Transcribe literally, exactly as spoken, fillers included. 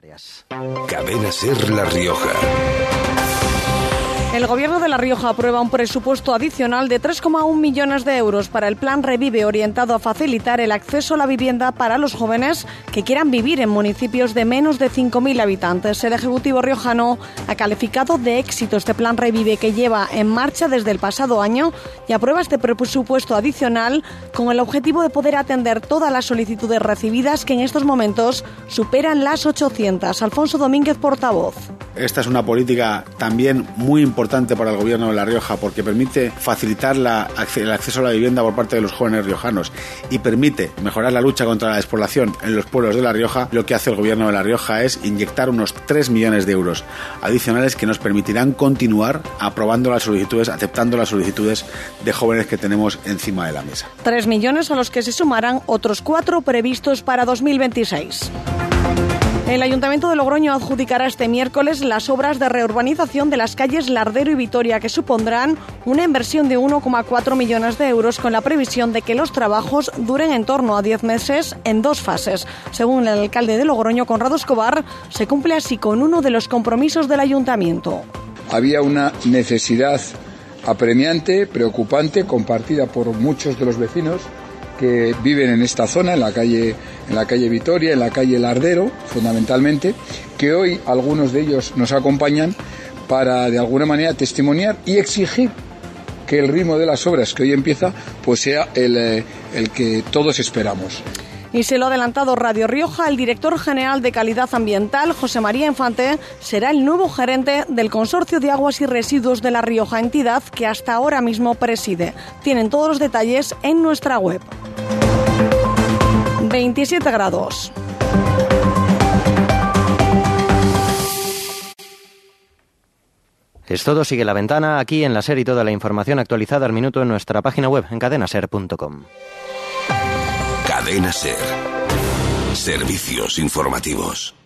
Cadena SER La Rioja. El Gobierno de La Rioja aprueba un presupuesto adicional de tres coma uno millones de euros para el Plan Revive, orientado a facilitar el acceso a la vivienda para los jóvenes que quieran vivir en municipios de menos de cinco mil habitantes. El Ejecutivo riojano ha calificado de éxito este Plan Revive, que lleva en marcha desde el pasado año, y aprueba este presupuesto adicional con el objetivo de poder atender todas las solicitudes recibidas, que en estos momentos superan las ochocientas. Alfonso Domínguez, portavoz. Esta es una política también muy importante para el Gobierno de La Rioja, porque permite facilitar la, el acceso a la vivienda por parte de los jóvenes riojanos y permite mejorar la lucha contra la despoblación en los pueblos de La Rioja. Lo que hace el Gobierno de La Rioja es inyectar unos tres millones de euros adicionales que nos permitirán continuar aprobando las solicitudes, aceptando las solicitudes de jóvenes que tenemos encima de la mesa. Tres millones a los que se sumarán otros cuatro previstos para dos mil veintiséis. El Ayuntamiento de Logroño adjudicará este miércoles las obras de reurbanización de las calles Lardero y Vitoria, que supondrán una inversión de uno coma cuatro millones de euros, con la previsión de que los trabajos duren en torno a diez meses en dos fases. Según el alcalde de Logroño, Conrado Escobar, se cumple así con uno de los compromisos del Ayuntamiento. Había una necesidad apremiante, preocupante, compartida por muchos de los vecinos que viven en esta zona, en la calle, en la calle Vitoria, en la calle Lardero, fundamentalmente, que hoy algunos de ellos nos acompañan para, de alguna manera, testimoniar y exigir que el ritmo de las obras que hoy empieza pues sea el, el que todos esperamos. Y se lo ha adelantado Radio Rioja, el director general de Calidad Ambiental, José María Infante, será el nuevo gerente del Consorcio de Aguas y Residuos de La Rioja, entidad que hasta ahora mismo preside. Tienen todos los detalles en nuestra web. veintisiete grados. Es todo, sigue La Ventana aquí en la SER, y toda la información actualizada al minuto en nuestra página web en cadena ser punto com. Cadena SER. Servicios informativos.